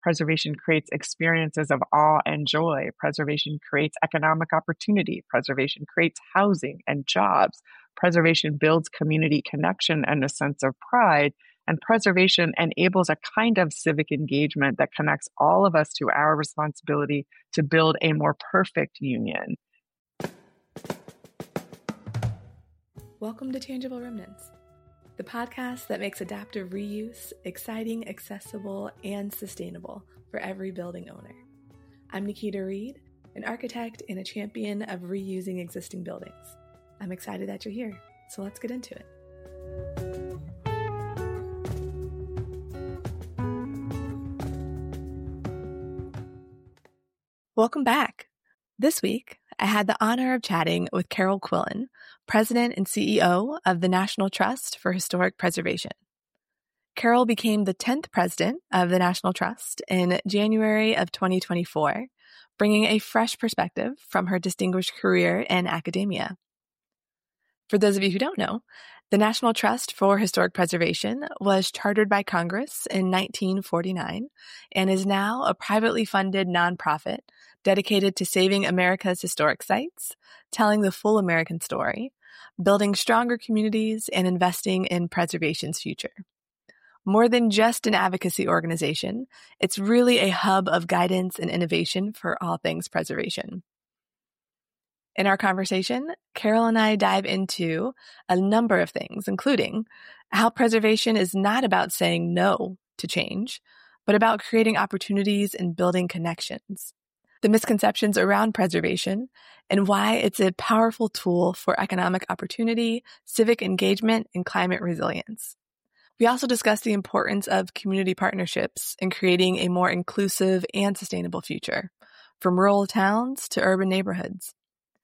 Preservation creates experiences of awe and joy. Preservation creates economic opportunity. Preservation creates housing and jobs. Preservation builds community connection and a sense of pride. And preservation enables a kind of civic engagement that connects all of us to our responsibility to build a more perfect union. Welcome to Tangible Remnants, the podcast that makes adaptive reuse exciting, accessible, and sustainable for every building owner. I'm Nikita Reed, an architect and a champion of reusing existing buildings. I'm excited that you're here, so let's get into it. Welcome back. This week, I had the honor of chatting with Carol Quillen, President and CEO of the National Trust for Historic Preservation. Carol became the 10th president of the National Trust in January of 2024, bringing a fresh perspective from her distinguished career in academia. For those of you who don't know, the National Trust for Historic Preservation was chartered by Congress in 1949 and is now a privately funded nonprofit dedicated to saving America's historic sites, telling the full American story, building stronger communities, and investing in preservation's future. More than just an advocacy organization, it's really a hub of guidance and innovation for all things preservation. In our conversation, Carol and I dive into a number of things, including how preservation is not about saying no to change, but about creating opportunities and building connections, the misconceptions around preservation, and why it's a powerful tool for economic opportunity, civic engagement, and climate resilience. We also discuss the importance of community partnerships in creating a more inclusive and sustainable future, from rural towns to urban neighborhoods.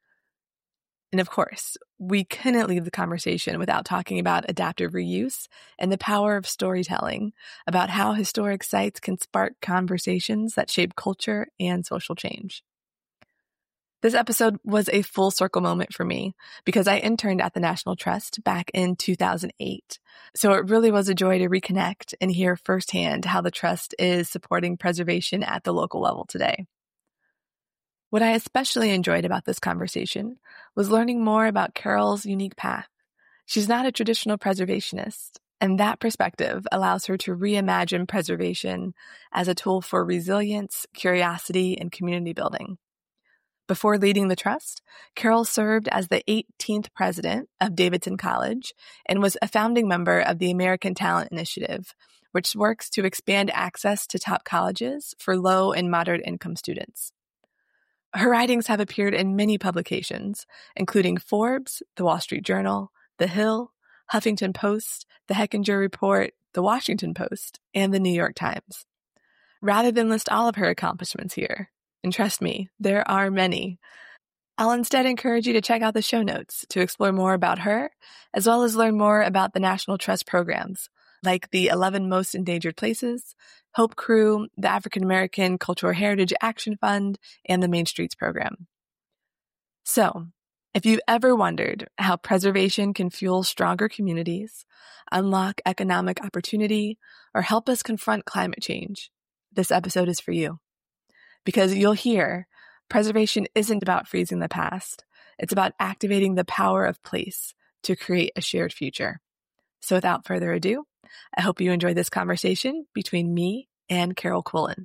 And of course, we couldn't leave the conversation without talking about adaptive reuse and the power of storytelling, about how historic sites can spark conversations that shape culture and social change. This episode was a full circle moment for me because I interned at the National Trust back in 2008. So it really was a joy to reconnect and hear firsthand how the Trust is supporting preservation at the local level today. What I especially enjoyed about this conversation was learning more about Carol's unique path. She's not a traditional preservationist, and that perspective allows her to reimagine preservation as a tool for resilience, curiosity, and community building. Before leading the Trust, Carol served as the 18th president of Davidson College and was a founding member of the American Talent Initiative, which works to expand access to top colleges for low and moderate income students. Her writings have appeared in many publications, including Forbes, The Wall Street Journal, The Hill, Huffington Post, The Hechinger Report, The Washington Post, and The New York Times. Rather than list all of her accomplishments here, and trust me, there are many, I'll instead encourage you to check out the show notes to explore more about her, as well as learn more about the National Trust programs, like the 11 Most Endangered Places, Hope Crew, the African American Cultural Heritage Action Fund, and the Main Streets program. So, if you've ever wondered how preservation can fuel stronger communities, unlock economic opportunity, or help us confront climate change, this episode is for you. Because you'll hear, preservation isn't about freezing the past. It's about activating the power of place to create a shared future. So without further ado, I hope you enjoy this conversation between me and Carol Quillen.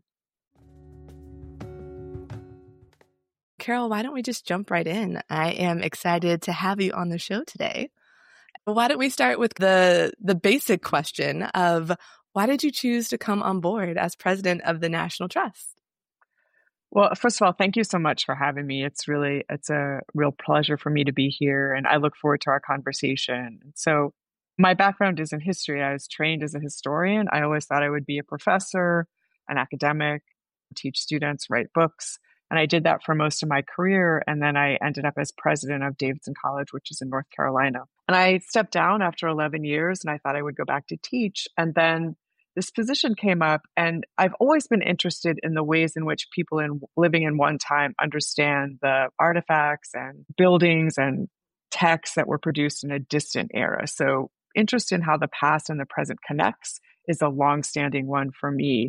Carol, why don't we just jump right in? I am excited to have you on the show today. Why don't we start with the basic question of why did you choose to come on board as president of the National Trust? Well, first of all, thank you so much for having me. It's a real pleasure for me to be here, and I look forward to our conversation. So my background is in history. I was trained as a historian. I always thought I would be a professor, an academic, teach students, write books. And I did that for most of my career. And then I ended up as president of Davidson College, which is in North Carolina. And I stepped down after 11 years and I thought I would go back to teach. And then this position came up, and I've always been interested in the ways in which people living in one time understand the artifacts and buildings and texts that were produced in a distant era. So interest in how the past and the present connects is a longstanding one for me.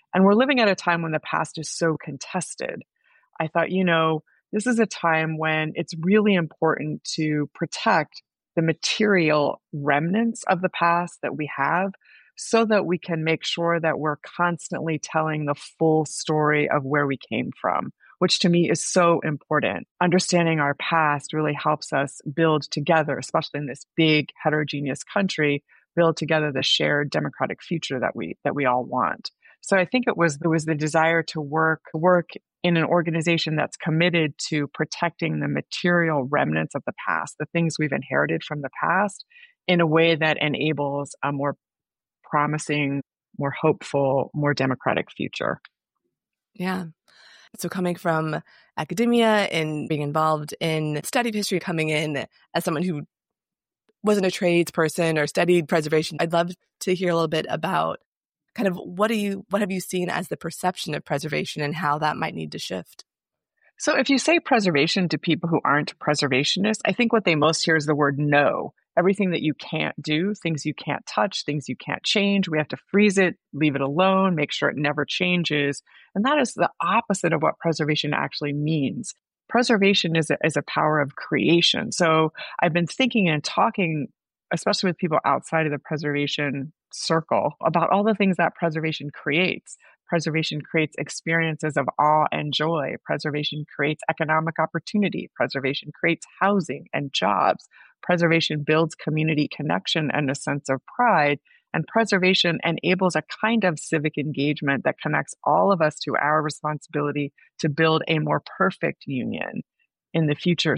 And we're living at a time when the past is so contested. I thought, this is a time when it's really important to protect the material remnants of the past that we have so that we can make sure that we're constantly telling the full story of where we came from, which to me is so important. Understanding our past really helps us build together, especially in this big heterogeneous country, build together the shared democratic future that we all want. So I think there was the desire to work in an organization that's committed to protecting the material remnants of the past, the things we've inherited from the past, in a way that enables a more promising, more hopeful, more democratic future. Yeah. So coming from academia and being involved in study of history, coming in as someone who wasn't a trades person or studied preservation, I'd love to hear a little bit about kind of what have you seen as the perception of preservation and how that might need to shift? So if you say preservation to people who aren't preservationists, I think what they most hear is the word no. Everything that you can't do, things you can't touch, things you can't change, we have to freeze it, leave it alone, make sure it never changes. And that is the opposite of what preservation actually means. Preservation is a power of creation. So I've been thinking and talking, especially with people outside of the preservation circle, about all the things that preservation creates. Preservation creates experiences of awe and joy. Preservation creates economic opportunity. Preservation creates housing and jobs. Preservation builds community connection and a sense of pride. And preservation enables a kind of civic engagement that connects all of us to our responsibility to build a more perfect union in the future.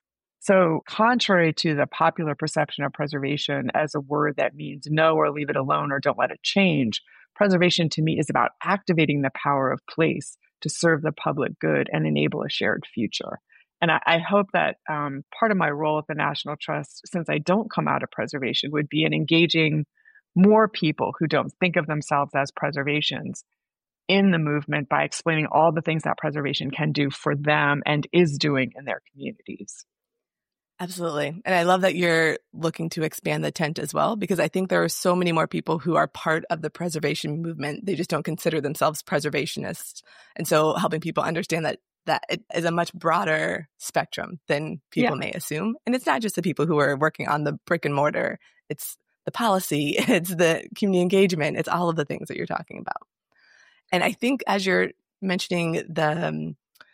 So contrary to the popular perception of preservation as a word that means no or leave it alone or don't let it change, preservation to me is about activating the power of place to serve the public good and enable a shared future. And I hope that part of my role at the National Trust, since I don't come out of preservation, would be in engaging more people who don't think of themselves as preservations in the movement by explaining all the things that preservation can do for them and is doing in their communities. Absolutely. And I love that you're looking to expand the tent as well, because I think there are so many more people who are part of the preservation movement. They just don't consider themselves preservationists. And so helping people understand that it is a much broader spectrum than people may assume. And it's not just the people who are working on the brick and mortar. It's the policy, it's the community engagement, it's all of the things that you're talking about. And I think as you're mentioning the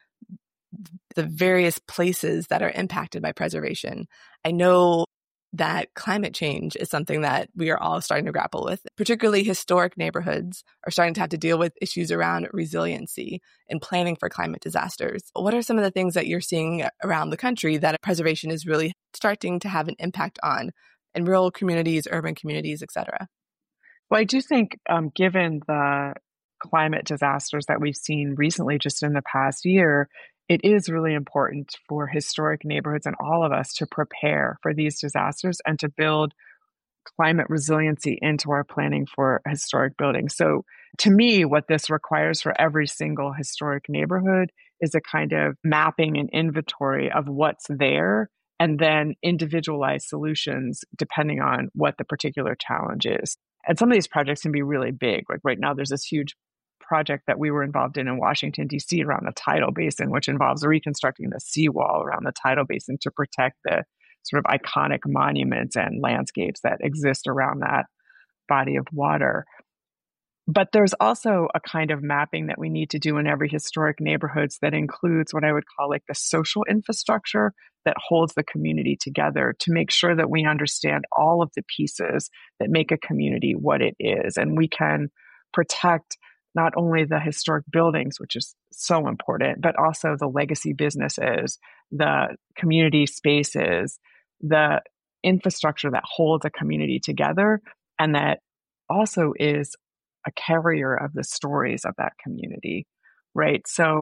various places that are impacted by preservation, I know that climate change is something that we are all starting to grapple with. Particularly historic neighborhoods are starting to have to deal with issues around resiliency and planning for climate disasters. What are some of the things that you're seeing around the country that preservation is really starting to have an impact on in rural communities, urban communities, et cetera? Well, I do think given the climate disasters that we've seen recently, just in the past year, it is really important for historic neighborhoods and all of us to prepare for these disasters and to build climate resiliency into our planning for historic buildings. So to me, what this requires for every single historic neighborhood is a kind of mapping and inventory of what's there and then individualized solutions depending on what the particular challenge is. And some of these projects can be really big. Like right now, there's this huge project that we were involved in Washington, D.C. around the tidal basin, which involves reconstructing the seawall around the tidal basin to protect the sort of iconic monuments and landscapes that exist around that body of water. But there's also a kind of mapping that we need to do in every historic neighborhoods that includes what I would call like the social infrastructure that holds the community together to make sure that we understand all of the pieces that make a community what it is. And we can protect not only the historic buildings, which is so important, but also the legacy businesses, the community spaces, the infrastructure that holds a community together, and that also is a carrier of the stories of that community, right? So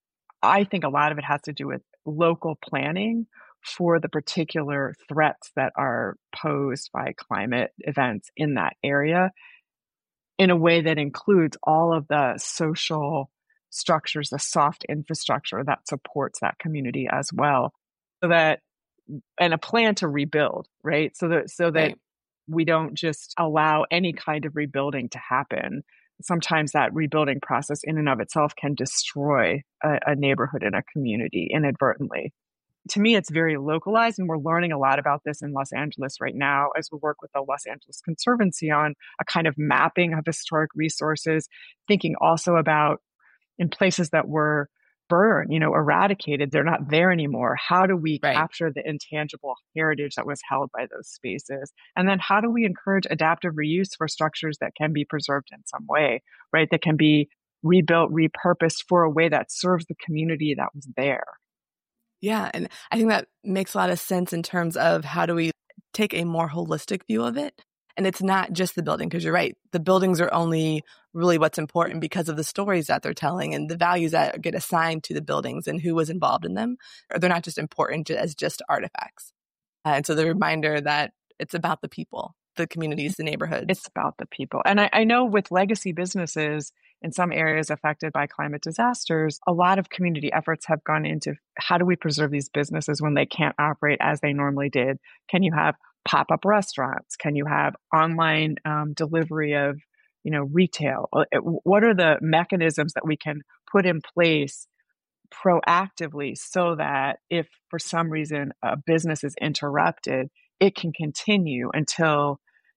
I think a lot of it has to do with local planning for the particular threats that are posed by climate events in that area in a way that includes all of the social structures, the soft infrastructure that supports that community as well. So that, and a plan to rebuild, right? So that Right. we don't just allow any kind of rebuilding to happen, sometimes that rebuilding process in and of itself can destroy a neighborhood and a community inadvertently. To me, it's very localized, and we're learning a lot about this in Los Angeles right now as we work with the Los Angeles Conservancy on a kind of mapping of historic resources, thinking also about in places that were burned, eradicated, they're not there anymore. How do we Right. capture the intangible heritage that was held by those spaces? And then how do we encourage adaptive reuse for structures that can be preserved in some way, right? That can be rebuilt, repurposed for a way that serves the community that was there. Yeah. And I think that makes a lot of sense in terms of how do we take a more holistic view of it. And it's not just the building, because you're right. The buildings are only really what's important because of the stories that they're telling and the values that get assigned to the buildings and who was involved in them. Or they're not just important as just artifacts. And so the reminder that it's about the people, the communities, the neighborhoods. It's about the people. And I know with legacy businesses in some areas affected by climate disasters, a lot of community efforts have gone into how do we preserve these businesses when they can't operate as they normally did? Can you have pop-up restaurants? Can you have online delivery of, retail? What are the mechanisms that we can put in place proactively so that if for some reason a business is interrupted, it can continue until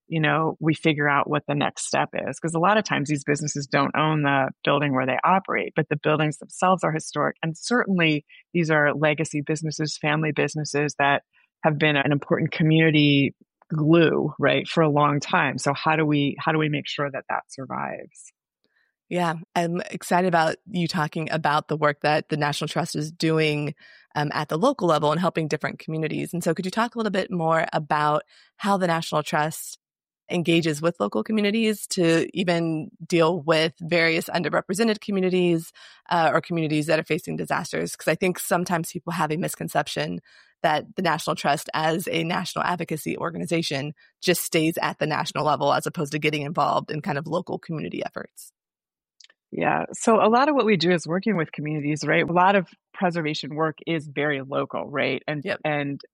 we figure out what the next step is? Because a lot of times these businesses don't own the building where they operate, but the buildings themselves are historic. And certainly these are legacy businesses, family businesses that have been an important community glue, right, for a long time. So how do we make sure that that survives? Yeah, I'm excited about you talking about the work that the National Trust is doing at the local level and helping different communities. And so could you talk a little bit more about how the National Trust engages with local communities to even deal with various underrepresented communities or communities that are facing disasters? Because I think sometimes people have a misconception that the National Trust as a national advocacy organization just stays at the national level as opposed to getting involved in kind of local community efforts. Yeah. So a lot of what we do is working with communities, right? A lot of preservation work is very local, right? And Yep.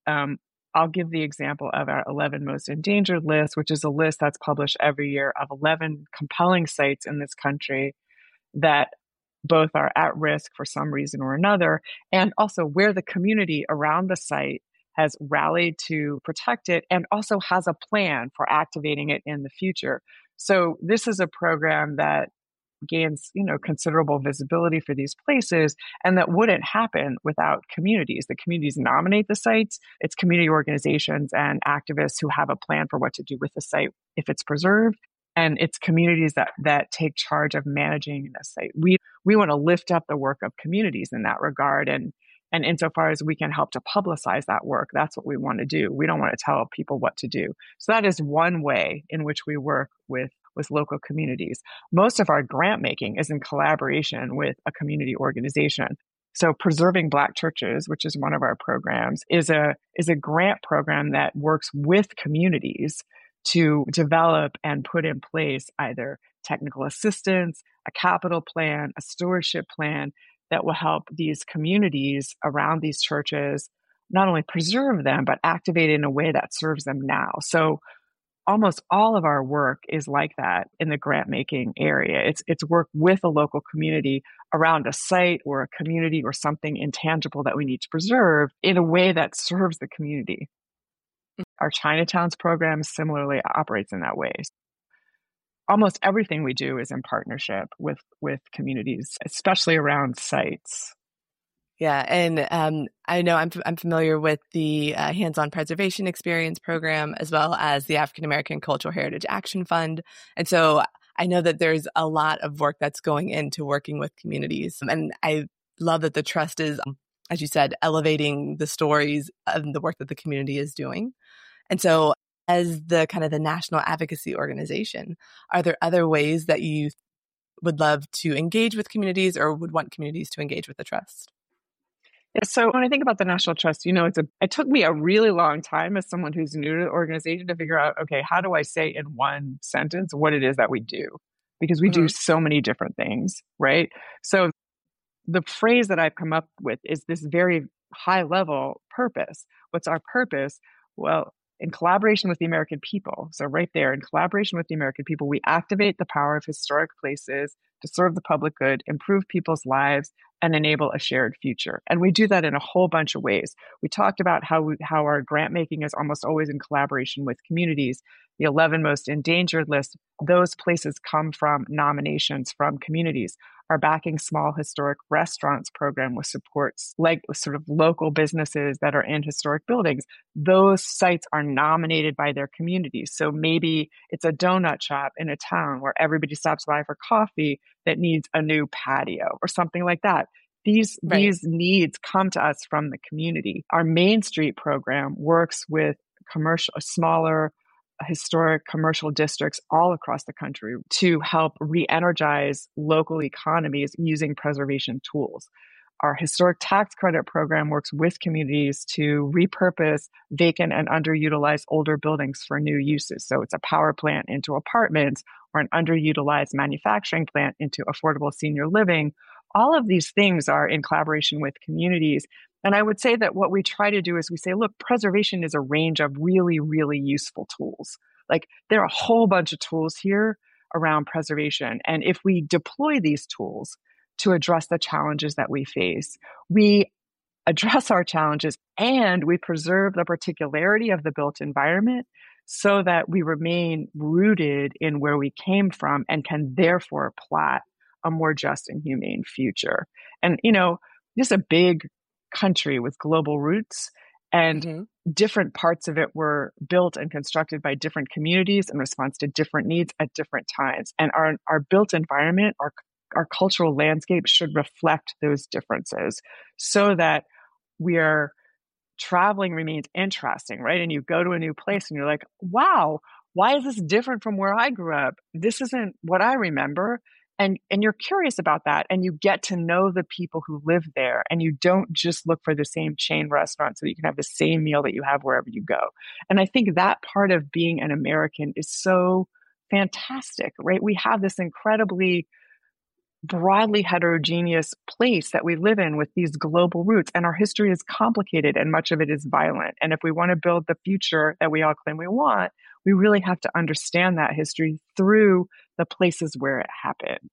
I'll give the example of our 11 most endangered list, which is a list that's published every year of 11 compelling sites in this country that both are at risk for some reason or another, and also where the community around the site has rallied to protect it and also has a plan for activating it in the future. So this is a program that gains, considerable visibility for these places, and that wouldn't happen without communities. The communities nominate the sites. It's community organizations and activists who have a plan for what to do with the site if it's preserved, and it's communities that take charge of managing the site. We want to lift up the work of communities in that regard, and insofar as we can help to publicize that work, that's what we want to do. We don't want to tell people what to do. So that is one way in which we work with local communities. Most of our grant making is in collaboration with a community organization. So Preserving Black Churches, which is one of our programs, is a grant program that works with communities to develop and put in place either technical assistance, a capital plan, a stewardship plan that will help these communities around these churches not only preserve them, but activate in a way that serves them now. So almost all of our work is like that in the grant making area. It's work with a local community around a site or a community or something intangible that we need to preserve in a way that serves the community. Our Chinatowns program similarly operates in that way. Almost everything we do is in partnership with communities, especially around sites. Yeah, and I know I'm familiar with the Hands-on Preservation Experience program as well as the African American Cultural Heritage Action Fund, and so I know that there's a lot of work that's going into working with communities, and I love that the trust is, as you said, elevating the stories and the work that the community is doing, and so as the kind of the national advocacy organization, are there other ways that you would love to engage with communities or would want communities to engage with the trust? Yeah, so when I think about the National Trust, it took me a really long time as someone who's new to the organization to figure out, okay, how do I say in one sentence what it is that we do? Because we do so many different things, right? So the phrase that I've come up with is this very high level purpose. What's our purpose? Well, in collaboration with the American people. So right there, in collaboration with the American people, we activate the power of historic places to serve the public good, improve people's lives, and enable a shared future. And we do that in a whole bunch of ways. We talked about how our grant making is almost always in collaboration with communities. The 11 most endangered list, those places come from nominations from communities. Our Backing Small Historic Restaurants program, which supports like sort of local businesses that are in historic buildings. Those sites are nominated by their communities. So maybe it's a donut shop in a town where everybody stops by for coffee that needs a new patio or something like that. These needs come to us from the community. Our Main Street program works with smaller historic commercial districts all across the country to help re-energize local economies using preservation tools. Our historic tax credit program works with communities to repurpose vacant and underutilized older buildings for new uses. So it's a power plant into apartments or an underutilized manufacturing plant into affordable senior living. All of these things are in collaboration with communities. And I would say that what we try to do is we say, look, preservation is a range of really, really useful tools. Like there are a whole bunch of tools here around preservation. And if we deploy these tools to address the challenges that we face, we address our challenges and we preserve the particularity of the built environment so that we remain rooted in where we came from and can therefore plot a more just and humane future. And, just a big country with global roots, and different parts of it were built and constructed by different communities in response to different needs at different times. And our built environment, our cultural landscape should reflect those differences so that traveling remains interesting, right? And you go to a new place and you're like, wow, why is this different from where I grew up? This isn't what I remember. And you're curious about that, and you get to know the people who live there, and you don't just look for the same chain restaurant so that you can have the same meal that you have wherever you go. And I think that part of being an American is so fantastic, right? We have this incredibly broadly heterogeneous place that we live in with these global roots, and our history is complicated and much of it is violent. And if we want to build the future that we all claim we want, we really have to understand that history through the places where it happened.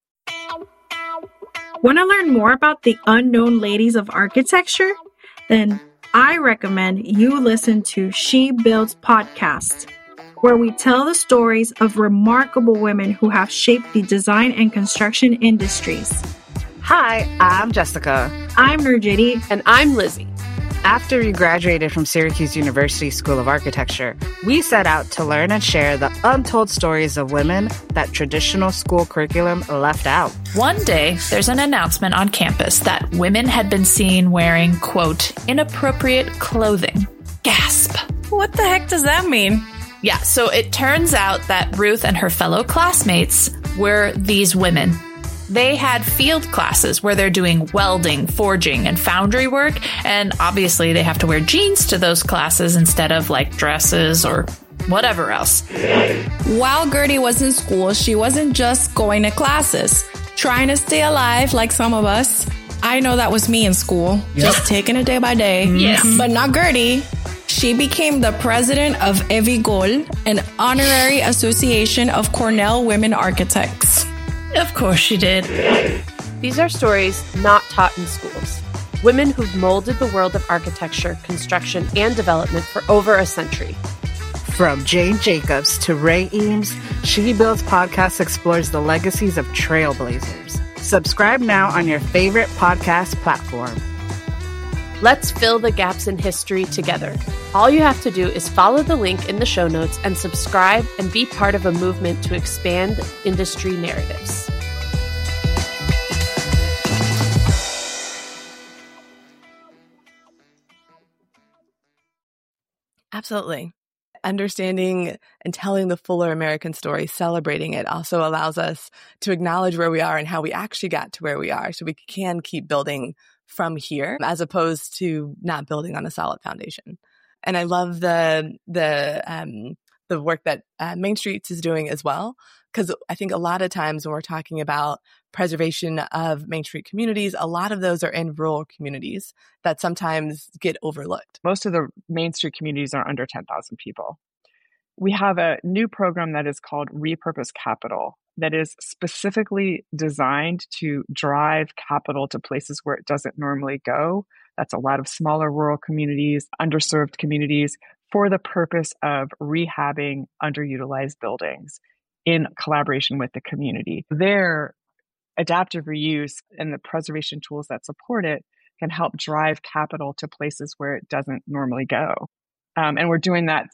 Want to learn more about the unknown ladies of architecture? Then I recommend you listen to She Builds podcast, where we tell the stories of remarkable women who have shaped the design and construction industries. Hi, I'm Jessica. I'm Nurjiti. And I'm Lizzie. After we graduated from Syracuse University School of Architecture, we set out to learn and share the untold stories of women that traditional school curriculum left out. One day, there's an announcement on campus that women had been seen wearing, quote, inappropriate clothing. Gasp. What the heck does that mean? Yeah, so it turns out that Ruth and her fellow classmates were these women. They had field classes where they're doing welding, forging, and foundry work, and obviously they have to wear jeans to those classes instead of like dresses or whatever else. While Gertie was in school, she wasn't just going to classes, trying to stay alive like some of us. I know that was me in school, just taking it day by day. Yes. But not Gertie. She became the president of Evigol, an honorary association of Cornell women architects. Of course she did. These are stories not taught in schools. Women who've molded the world of architecture, construction, and development for over a century. From Jane Jacobs to Ray Eames, She Builds podcast explores the legacies of trailblazers. Subscribe now on your favorite podcast platform. Let's fill the gaps in history together. All you have to do is follow the link in the show notes and subscribe and be part of a movement to expand industry narratives. Absolutely. Understanding and telling the fuller American story, celebrating it, also allows us to acknowledge where we are and how we actually got to where we are, so we can keep building from here as opposed to not building on a solid foundation. And I love the work that Main Street is doing as well, because I think a lot of times when we're talking about preservation of Main Street communities, a lot of those are in rural communities that sometimes get overlooked. Most of the Main Street communities are under 10,000 people. We have a new program that is called Repurpose Capital that is specifically designed to drive capital to places where it doesn't normally go. That's a lot of smaller rural communities, underserved communities, for the purpose of rehabbing underutilized buildings in collaboration with the community. Their adaptive reuse and the preservation tools that support it can help drive capital to places where it doesn't normally go. And we're doing that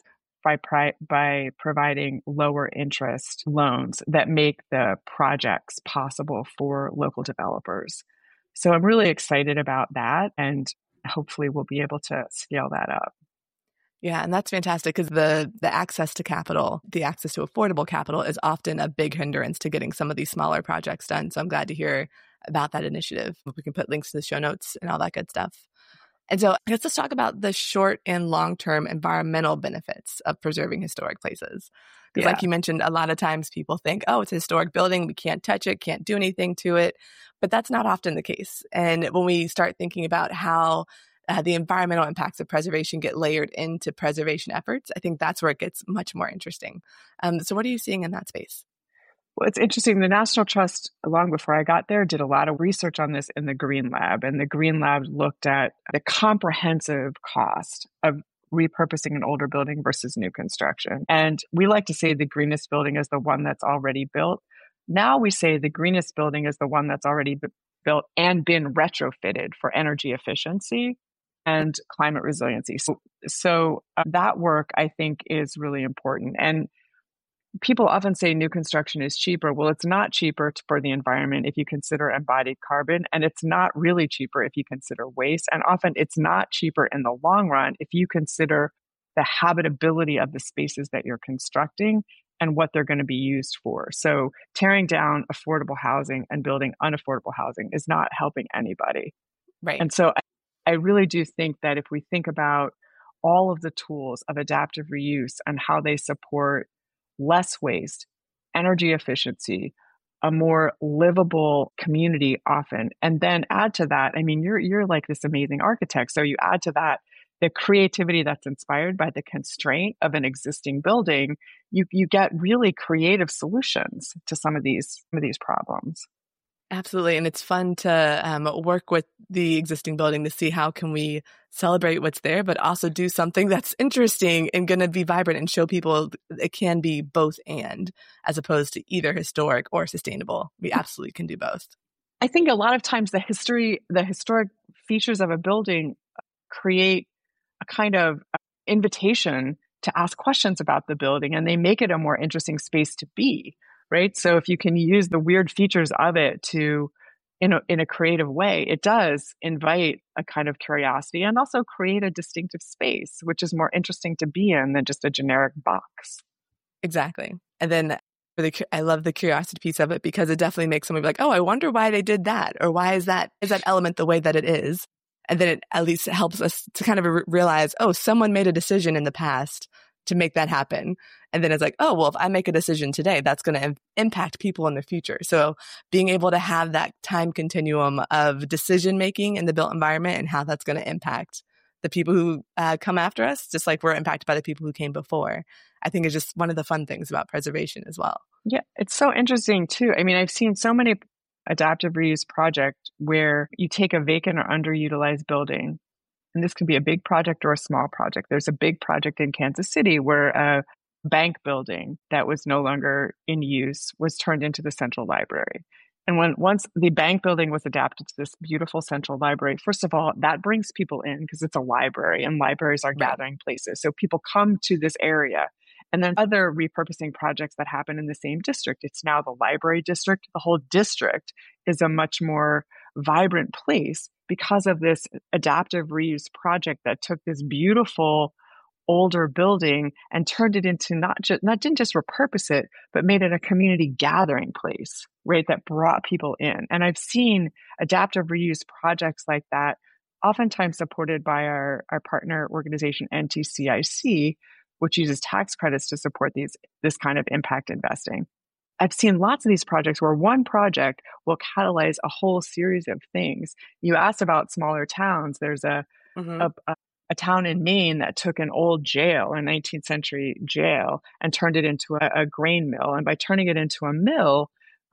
by providing lower interest loans that make the projects possible for local developers. So I'm really excited about that, and hopefully we'll be able to scale that up. Yeah, and that's fantastic because the access to capital, the access to affordable capital is often a big hindrance to getting some of these smaller projects done. So I'm glad to hear about that initiative. We can put links to the show notes and all that good stuff. And so let's talk about the short and long-term environmental benefits of preserving historic places. Because like you mentioned, a lot of times people think, oh, it's a historic building, we can't touch it, can't do anything to it. But that's not often the case. And when we start thinking about how the environmental impacts of preservation get layered into preservation efforts, I think that's where it gets much more interesting. So what are you seeing in that space? Well, it's interesting. The National Trust, long before I got there, did a lot of research on this in the Green Lab. And the Green Lab looked at the comprehensive cost of repurposing an older building versus new construction. And we like to say the greenest building is the one that's already built. Now we say the greenest building is the one that's already built and been retrofitted for energy efficiency and climate resiliency. So that work, I think, is really important. And people often say new construction is cheaper. Well, it's not cheaper for the environment if you consider embodied carbon, and it's not really cheaper if you consider waste. And often it's not cheaper in the long run if you consider the habitability of the spaces that you're constructing and what they're going to be used for. So tearing down affordable housing and building unaffordable housing is not helping anybody. Right. And so I really do think that if we think about all of the tools of adaptive reuse and how they support less waste, energy efficiency, a more livable community often, and then add to that, I mean, you're like this amazing architect. So you add to that the creativity that's inspired by the constraint of an existing building, you get really creative solutions to some of these problems. Absolutely. And it's fun to work with the existing building to see how can we celebrate what's there, but also do something that's interesting and going to be vibrant and show people it can be both and, as opposed to either historic or sustainable. We absolutely can do both. I think a lot of times the historic features of a building create a kind of invitation to ask questions about the building, and they make it a more interesting space to be. Right. So if you can use the weird features of it to, in a creative way, it does invite a kind of curiosity and also create a distinctive space, which is more interesting to be in than just a generic box. Exactly. And then I love the curiosity piece of it because it definitely makes somebody be like, oh, I wonder why they did that, or why is that element the way that it is? And then it at least helps us to kind of realize, oh, someone made a decision in the past to make that happen. And then it's like, oh, well, if I make a decision today, that's going to impact people in the future. So being able to have that time continuum of decision making in the built environment and how that's going to impact the people who come after us, just like we're impacted by the people who came before, I think is just one of the fun things about preservation as well. Yeah, it's so interesting too. I mean, I've seen so many adaptive reuse projects where you take a vacant or underutilized building, and this can be a big project or a small project. There's a big project in Kansas City where a bank building that was no longer in use was turned into the central library. And once the bank building was adapted to this beautiful central library, first of all, that brings people in because it's a library and libraries are gathering places. So people come to this area. And then other repurposing projects that happen in the same district. It's now the library district. The whole district is a much more vibrant place because of this adaptive reuse project that took this beautiful older building and turned it into didn't just repurpose it, but made it a community gathering place, right? That brought people in. And I've seen adaptive reuse projects like that, oftentimes supported by our partner organization, NTCIC, which uses tax credits to support this kind of impact investing. I've seen lots of these projects where one project will catalyze a whole series of things. You asked about smaller towns. There's a town in Maine that took an old jail, a 19th century jail, and turned it into a grain mill. And by turning it into a mill,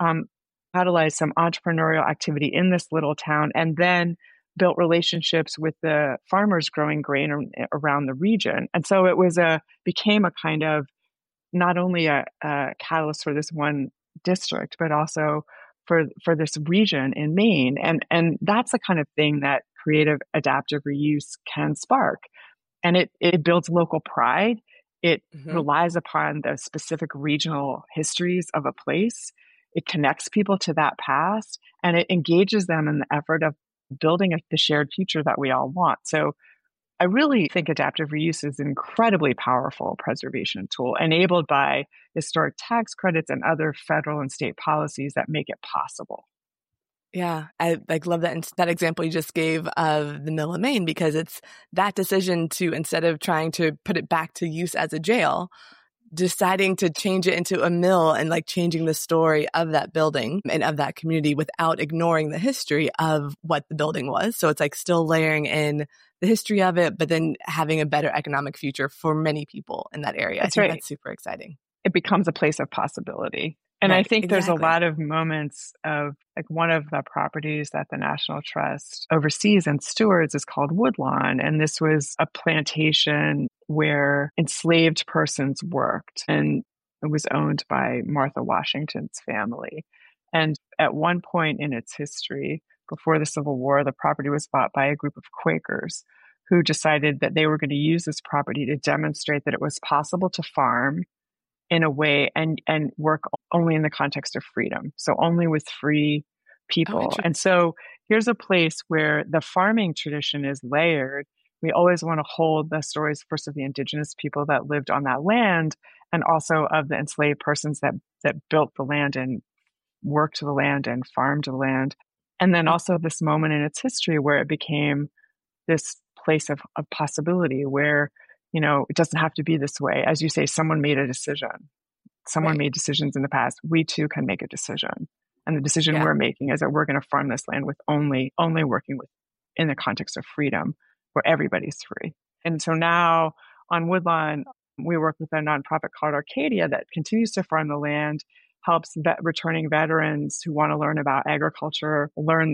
catalyzed some entrepreneurial activity in this little town, and then built relationships with the farmers growing grain around the region. And so it became a kind of not only a catalyst for this one district, but also for this region in Maine. And that's the kind of thing that creative adaptive reuse can spark. And it builds local pride. It relies upon the specific regional histories of a place. It connects people to that past, and it engages them in the effort of building the shared future that we all want. So I really think adaptive reuse is an incredibly powerful preservation tool enabled by historic tax credits and other federal and state policies that make it possible. Yeah, I love that example you just gave of the mill in Maine, because it's that decision to, instead of trying to put it back to use as a jail, deciding to change it into a mill and changing the story of that building and of that community without ignoring the history of what the building was. So it's still layering in the history of it, but then having a better economic future for many people in that area. That's I think right. That's super exciting. It becomes a place of possibility. And I think there's a lot of moments of one of the properties that the National Trust oversees and stewards is called Woodlawn. And this was a plantation where enslaved persons worked, and it was owned by Martha Washington's family. And at one point in its history, before the Civil War, the property was bought by a group of Quakers who decided that they were going to use this property to demonstrate that it was possible to farm in a way and work only in the context of freedom. So only with free people. And so here's a place where the farming tradition is layered. We always want to hold the stories first of the indigenous people that lived on that land, and also of the enslaved persons that built the land and worked the land and farmed the land. And then also this moment in its history where it became this place of possibility where, it doesn't have to be this way. As you say, someone made a decision. Someone made decisions in the past. We too can make a decision. And the decision we're making is that we're going to farm this land with only working with in the context of freedom, where everybody's free. And so now on Woodlawn, we work with a nonprofit called Arcadia that continues to farm the land, helps returning veterans who want to learn about agriculture, learn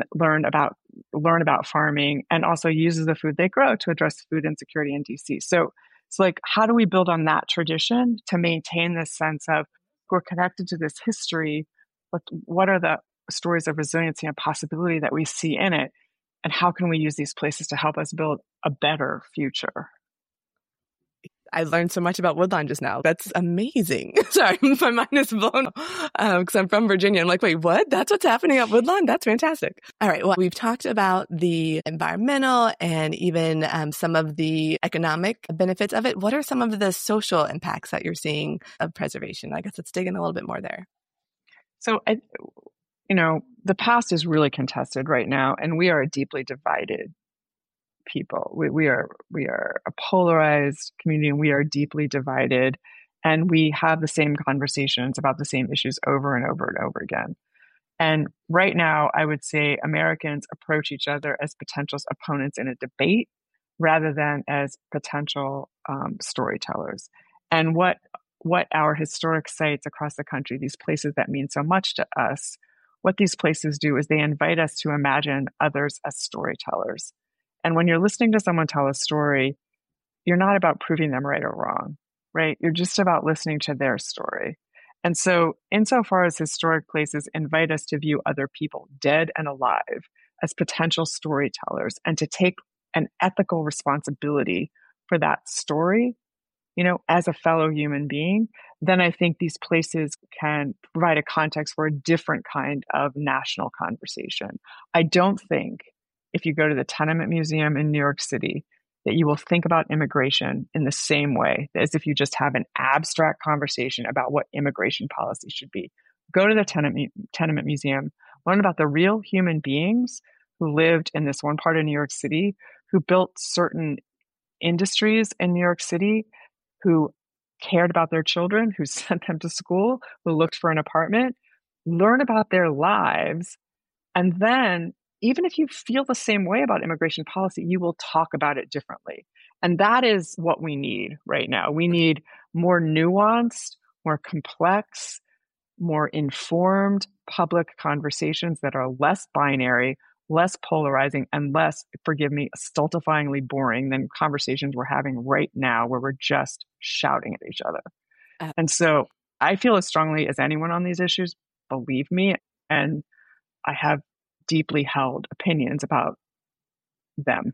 about farming, and also uses the food they grow to address food insecurity in DC. So it's how do we build on that tradition to maintain this sense of we're connected to this history, but what are the stories of resiliency and possibility that we see in it, and how can we use these places to help us build a better future? I learned so much about Woodlawn just now. That's amazing. Sorry, my mind is blown because I'm from Virginia. I'm wait, what? That's what's happening at Woodlawn? That's fantastic. All right. Well, we've talked about the environmental and even some of the economic benefits of it. What are some of the social impacts that you're seeing of preservation? I guess let's dig in a little bit more there. So, the past is really contested right now, and we are a deeply divided people. We are a polarized community, and we are deeply divided, and we have the same conversations about the same issues over and over and over again. And right now, I would say Americans approach each other as potential opponents in a debate rather than as potential storytellers. And what our historic sites across the country, these places that mean so much to us, what these places do is they invite us to imagine others as storytellers. And when you're listening to someone tell a story, you're not about proving them right or wrong, right? You're just about listening to their story. And so insofar as historic places invite us to view other people, dead and alive, as potential storytellers and to take an ethical responsibility for that story, as a fellow human being, then I think these places can provide a context for a different kind of national conversation. I don't think if you go to the Tenement Museum in New York City, that you will think about immigration in the same way as if you just have an abstract conversation about what immigration policy should be. Go to the Tenement Museum, learn about the real human beings who lived in this one part of New York City, who built certain industries in New York City, who cared about their children, who sent them to school, who looked for an apartment, learn about their lives. And then, even if you feel the same way about immigration policy, you will talk about it differently. And that is what we need right now. We need more nuanced, more complex, more informed public conversations that are less binary, less polarizing, and less, forgive me, stultifyingly boring than conversations we're having right now where we're just shouting at each other. And so I feel as strongly as anyone on these issues, believe me, and I have deeply held opinions about them.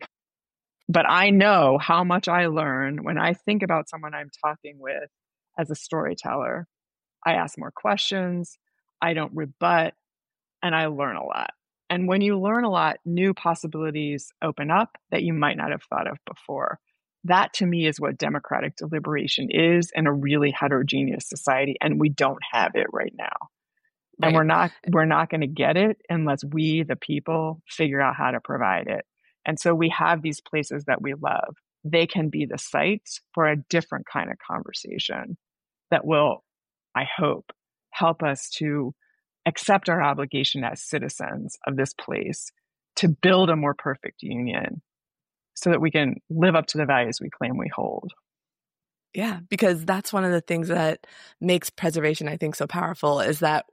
But I know how much I learn when I think about someone I'm talking with as a storyteller. I ask more questions, I don't rebut, and I learn a lot. And when you learn a lot, new possibilities open up that you might not have thought of before. That to me is what democratic deliberation is in a really heterogeneous society, and we don't have it right now. Right. And we're not going to get it unless we, the people, figure out how to provide it. And so we have these places that we love. They can be the sites for a different kind of conversation that will, I hope, help us to accept our obligation as citizens of this place to build a more perfect union so that we can live up to the values we claim we hold. Yeah, because that's one of the things that makes preservation, I think, so powerful is that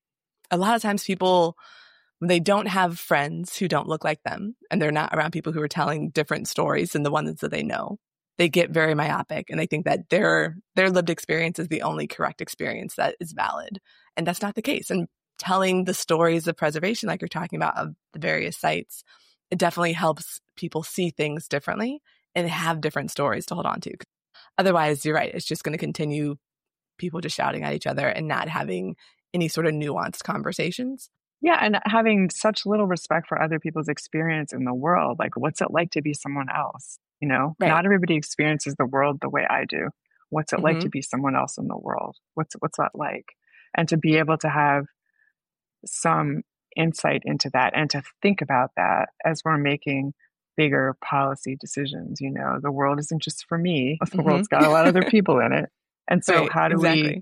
a lot of times people, they don't have friends who don't look like them, and they're not around people who are telling different stories than the ones that they know. They get very myopic, and they think that their lived experience is the only correct experience that is valid. And that's not the case. And telling the stories of preservation, like you're talking about, of the various sites, it definitely helps people see things differently and have different stories to hold on to. Otherwise, you're right, it's just going to continue people just shouting at each other and not having any sort of nuanced conversations. Yeah, and having such little respect for other people's experience in the world. Like, what's it like to be someone else? You know, right. Not everybody experiences the world the way I do. What's it like to be someone else in the world? What's that like? And to be able to have some insight into that and to think about that as we're making bigger policy decisions. You know, the world isn't just for me. The world's got a lot of other people in it. And so right, how do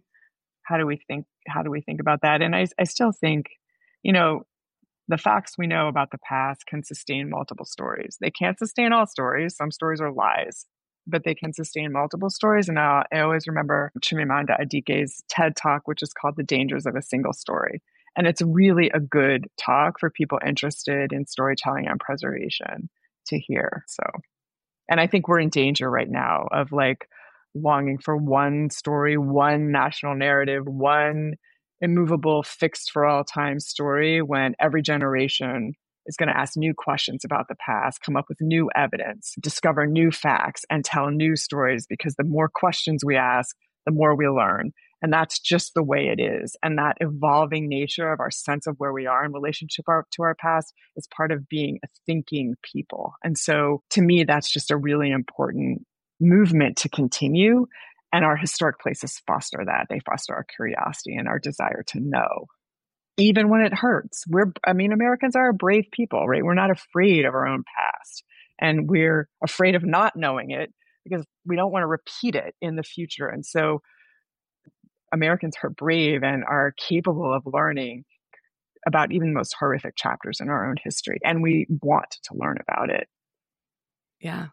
we think about that? And I still think, you know, the facts we know about the past can sustain multiple stories. They can't sustain all stories. Some stories are lies, but they can sustain multiple stories. And I always remember Chimamanda Adichie's TED Talk, which is called The Dangers of a Single Story. And it's really a good talk for people interested in storytelling and preservation to hear. So, and I think we're in danger right now of like longing for one story, one national narrative, one immovable, fixed for all time story, when every generation is going to ask new questions about the past, come up with new evidence, discover new facts, and tell new stories, because the more questions we ask, the more we learn. And that's just the way it is. And that evolving nature of our sense of where we are in relationship to our past is part of being a thinking people. And so to me, that's just a really important movement to continue. And our historic places foster that. They foster our curiosity and our desire to know, even when it hurts. Americans are a brave people, right? We're not afraid of our own past. And we're afraid of not knowing it because we don't want to repeat it in the future. And so Americans are brave and are capable of learning about even the most horrific chapters in our own history. And we want to learn about it. Yeah.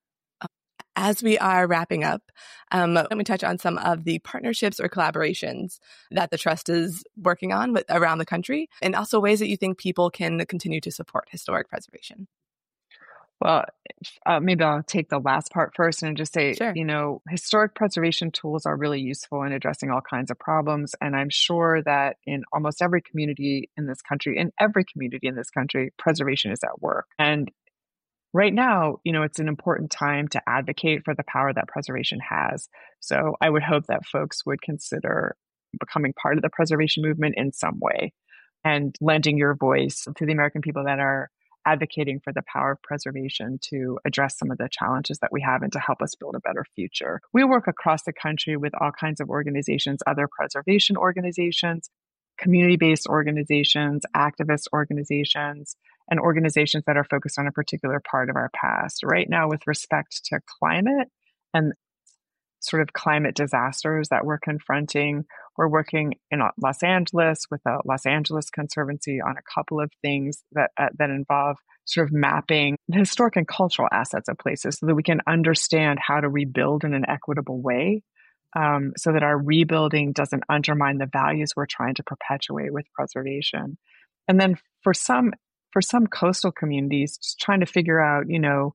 As we are wrapping up, let me touch on some of the partnerships or collaborations that the Trust is working on around the country, and also ways that you think people can continue to support historic preservation. Well, maybe I'll take the last part first and just say, sure. You know, historic preservation tools are really useful in addressing all kinds of problems. And I'm sure that in almost every community in this country, preservation is at work. And right now, you know, it's an important time to advocate for the power that preservation has. So I would hope that folks would consider becoming part of the preservation movement in some way and lending your voice to the American people that are advocating for the power of preservation to address some of the challenges that we have and to help us build a better future. We work across the country with all kinds of organizations, other preservation organizations, community-based organizations, activist organizations, and organizations that are focused on a particular part of our past. Right now, with respect to climate and sort of climate disasters that we're confronting. We're working in Los Angeles with the Los Angeles Conservancy on a couple of things that involve sort of mapping the historic and cultural assets of places so that we can understand how to rebuild in an equitable way, so that our rebuilding doesn't undermine the values we're trying to perpetuate with preservation. And then for some coastal communities, just trying to figure out, you know,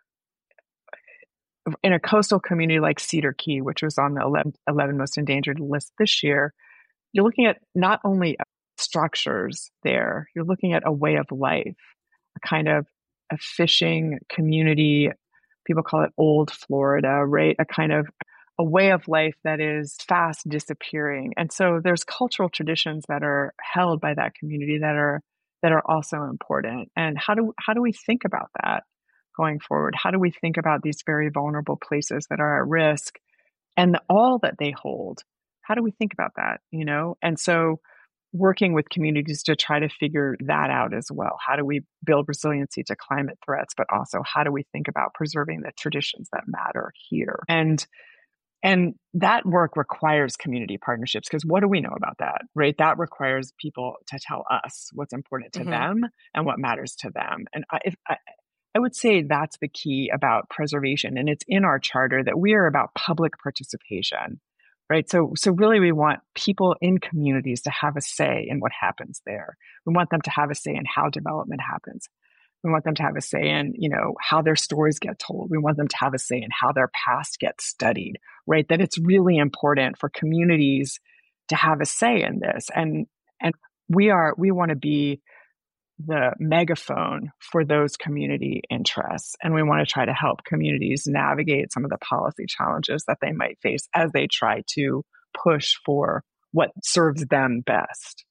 in a coastal community like Cedar Key, which was on the 11 most endangered list this year, you're looking at not only structures there, you're looking at a way of life, a kind of a fishing community. People call it old Florida, right? A kind of a way of life that is fast disappearing. And so there's cultural traditions that are held by that community that are also important. And how do we think about that going forward? How do we think about these very vulnerable places that are at risk and all that they hold? How do we think about that, you know? And so working with communities to try to figure that out as well. How do we build resiliency to climate threats, but also how do we think about preserving the traditions that matter here? And that work requires community partnerships, because what do we know about that, right? That requires people to tell us what's important to them and what matters to them. And I would say that's the key about preservation. And it's in our charter that we are about public participation, right? So really we want people in communities to have a say in what happens there. We want them to have a say in how development happens. We want them to have a say in, you know, how their stories get told. We want them to have a say in how their past gets studied, right? That it's really important for communities to have a say in this. And we want to be the megaphone for those community interests. And we want to try to help communities navigate some of the policy challenges that they might face as they try to push for what serves them best.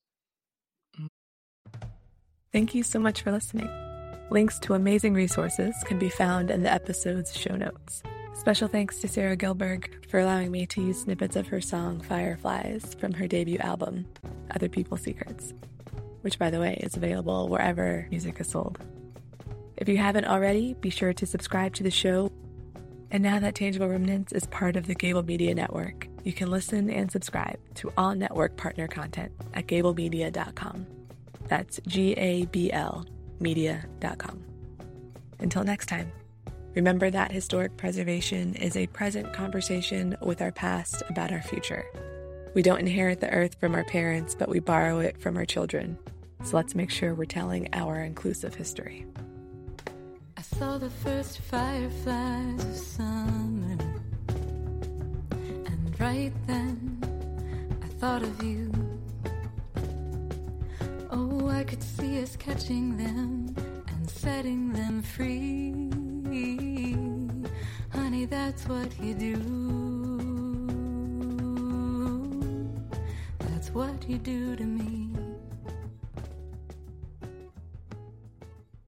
Thank you so much for listening. Links to amazing resources can be found in the episode's show notes. Special thanks to Sarah Gilberg for allowing me to use snippets of her song Fireflies from her debut album, Other People's Secrets, which, by the way, is available wherever music is sold. If you haven't already, be sure to subscribe to the show. And now that Tangible Remnants is part of the Gable Media Network, you can listen and subscribe to all network partner content at gablemedia.com. That's GABL media.com. Until next time, remember that historic preservation is a present conversation with our past about our future. We don't inherit the earth from our parents, but we borrow it from our children. So let's make sure we're telling our inclusive history. I saw the first fireflies of summer, and right then I thought of you. Oh, I could see us catching them and setting them free. Honey, that's what you do. That's what you do to me.